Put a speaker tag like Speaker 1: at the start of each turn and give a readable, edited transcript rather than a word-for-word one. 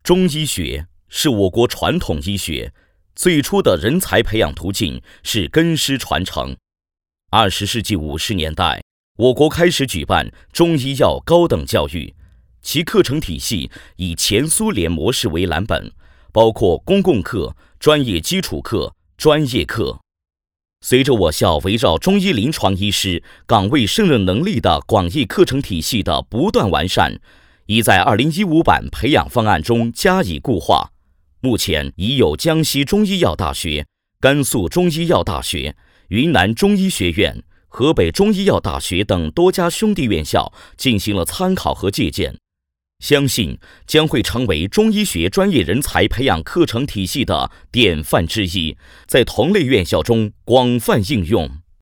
Speaker 1: 中医学是我国传统医学，最初的人才培养途径是根师传承。20世纪50年代，我国开始举办中医药高等教育，其课程体系以前苏联模式为蓝本，包括公共课、专业基础课、专业课。随着我校围绕中医临床医师岗位胜任能力的广义课程体系的不断完善，已在2015版培养方案中加以固化。目前已有江西中医药大学、甘肃中医药大学、云南中医学院、河北中医药大学等多家兄弟院校进行了参考和借鉴，相信将会成为中医学专业人才培养课程体系的典范之一，在同类院校中广泛应用。